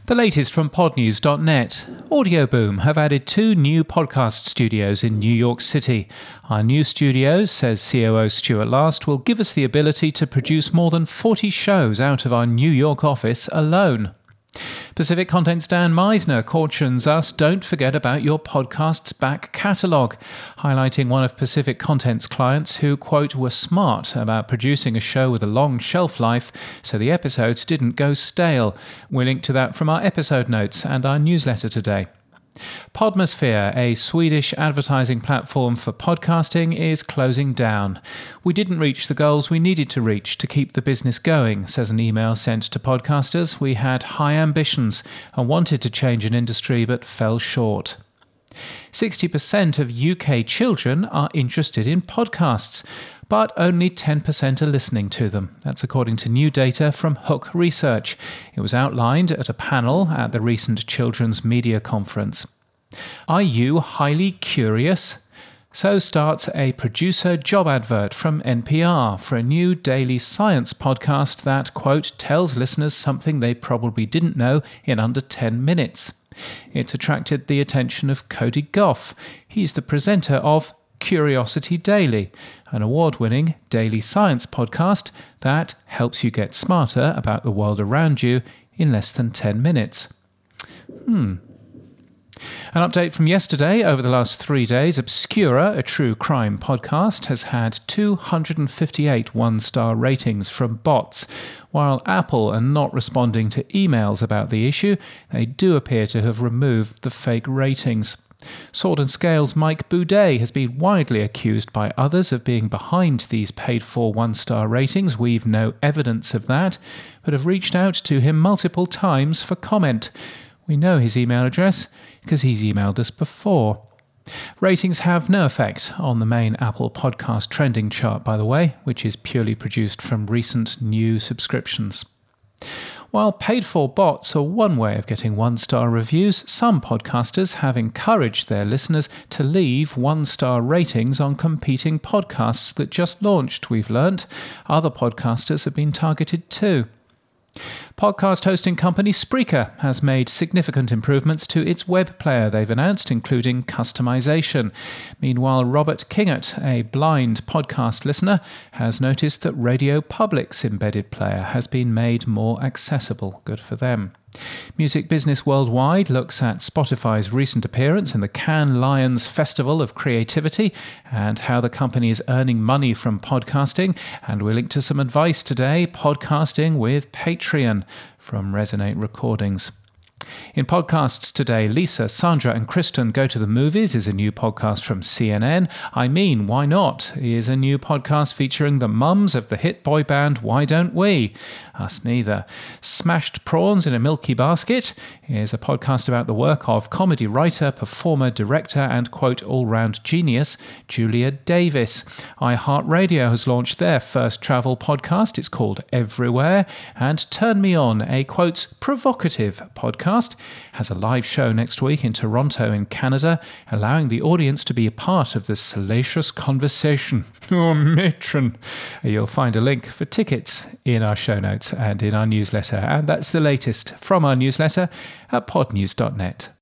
The latest from podnews.net. Audioboom have added 2 new podcast studios in New York City. Our new studios, says COO Stuart Last, will give us the ability to produce more than 40 shows out of our New York office alone. Pacific Content's Dan Meisner cautions us, don't forget about your podcast's back catalogue, highlighting one of Pacific Content's clients who, quote, were smart about producing a show with a long shelf life so the episodes didn't go stale. We link to that from our episode notes and our newsletter today. Podmosphere, a Swedish advertising platform for podcasting, is closing down. We didn't reach the goals we needed to reach to keep the business going, says an email sent to podcasters. We had high ambitions and wanted to change an industry but fell short. 60% of UK children are interested in podcasts, but only 10% are listening to them. That's according to new data from Hook Research. It was outlined at a panel at the recent Children's Media Conference. Are you highly curious? So starts a producer job advert from NPR for a new daily science podcast that, quote, tells listeners something they probably didn't know in under 10 minutes. It's attracted the attention of Cody Goff. He's the presenter of Curiosity Daily, an award-winning daily science podcast that helps you get smarter about the world around you in less than 10 minutes. An update from yesterday. Over the last 3 days, Obscura, a true crime podcast, has had 258 one-star ratings from bots. While Apple are not responding to emails about the issue, they do appear to have removed the fake ratings. Sword and Scale's Mike Boudet has been widely accused by others of being behind these paid-for one-star ratings. We've no evidence of that, but have reached out to him multiple times for comment. We know his email address because he's emailed us before. Ratings have no effect on the main Apple podcast trending chart, by the way, which is purely produced from recent new subscriptions. While paid-for bots are one way of getting one-star reviews, some podcasters have encouraged their listeners to leave one-star ratings on competing podcasts that just launched, we've learnt. Other podcasters have been targeted too. Podcast hosting company Spreaker has made significant improvements to its web player, they've announced, including customization. Meanwhile, Robert Kingett, a blind podcast listener, has noticed that Radio Public's embedded player has been made more accessible. Good for them. Music Business Worldwide looks at Spotify's recent appearance in the Cannes Lions Festival of Creativity and how the company is earning money from podcasting. And we'll link to some advice today, podcasting with Patreon, from Resonate Recordings. In podcasts today, Lisa, Sandra and Kristen Go to the Movies is a new podcast from CNN. I Mean, Why Not is a new podcast featuring the mums of the hit boy band Why Don't We? Us neither. Smashed Prawns in a Milky Basket is a podcast about the work of comedy writer, performer, director and, quote, all-round genius Julia Davis. iHeartRadio has launched their first travel podcast. It's called Everywhere. And Turn Me On, a, quote, provocative podcast, has a live show next week in Toronto in Canada, allowing the audience to be a part of the salacious conversation. Oh, matron. You'll find a link for tickets in our show notes and in our newsletter. And that's the latest from our newsletter at podnews.net.